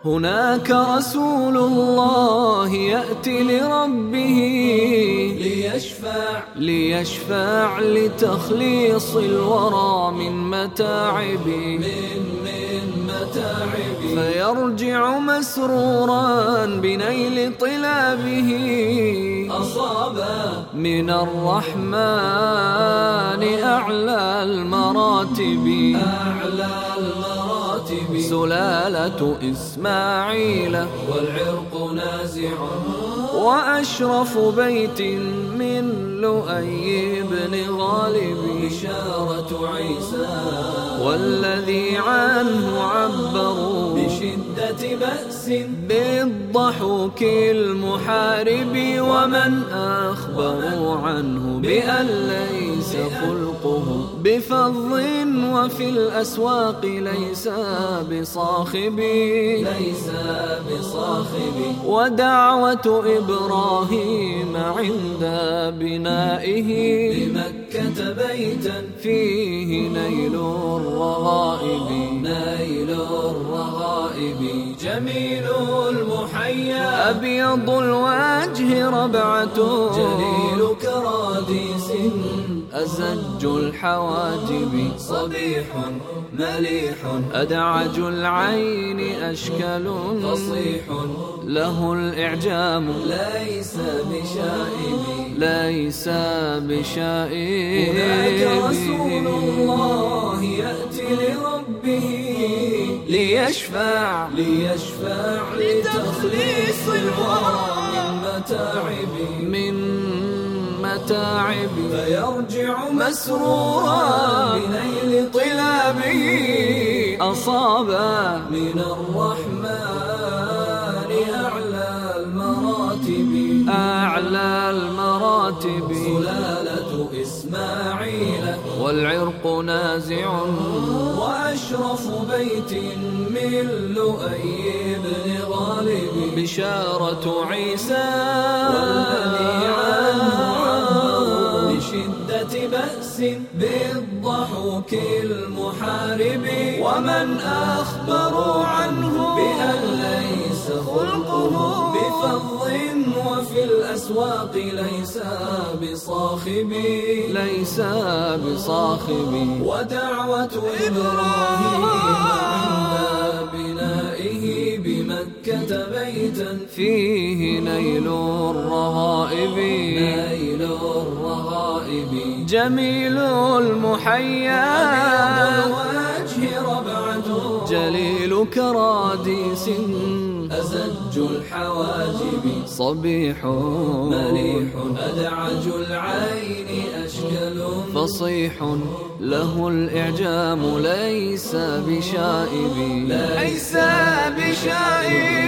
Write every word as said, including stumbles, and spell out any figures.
هناك رسول الله يأتي لربه ليشفع ليشفع لتخليص الورى من متاعبه من من متاعبه، فيرجع مسرورا بنيل طلابه أصابا من الرحمن أعلى المراتب أعلى المراتب، سلالة إسماعيل والعرق نازع، وأشرف بيت من لؤي بن غالب، بشارة عيسى والذي عنه عبروا بشدة بأس بالضحوك المحارب، ومن أخبروا عنه بأن ليس خلقه بفظ وفي الأسواق ليس بصاخب ليس بصاخب، ودعوة إبراهيم عند بنائه بمكة بيتا فيه نيل الرغائب نيل الرغائب، جميل المحيا أبيض الوجه ربعة جليل كراديس، أزج الحواجب صبيح مليح، أدعج العين أشكل فصيح له الإعجام ليس بشائب ليس بشائب. هناك رسول الله يأتي لربه ليشفع ليشفع لتخليص الورى من متاعب من متاعب، فيرجع مسرورا بنيل طلابه أصابا من الرحمن أعلى المراتب أعلى المراتب، سلالة إسماعيل والعرق نازع، وأشرف بيت من لؤي بن غالب، بشارة عيسى والذي عنه عبروا بشدة بأس بالضحوك المحارب، ومن أخبروا عنه بأن ليس خلقه بفظ وفي الأسواق ليس بصاخب ليس بصاخب، ودعوة إبراهيم عند بنائه بمكة بيتا فيه نيل الرغائب نيل الرغائب، جميل المحيا الوجه ربعة جليل كراديس، أزج الحواجب صبيح مليح، أدعج العين أشكل فصيح له الإعجام ليس بشائب ليس بشائب.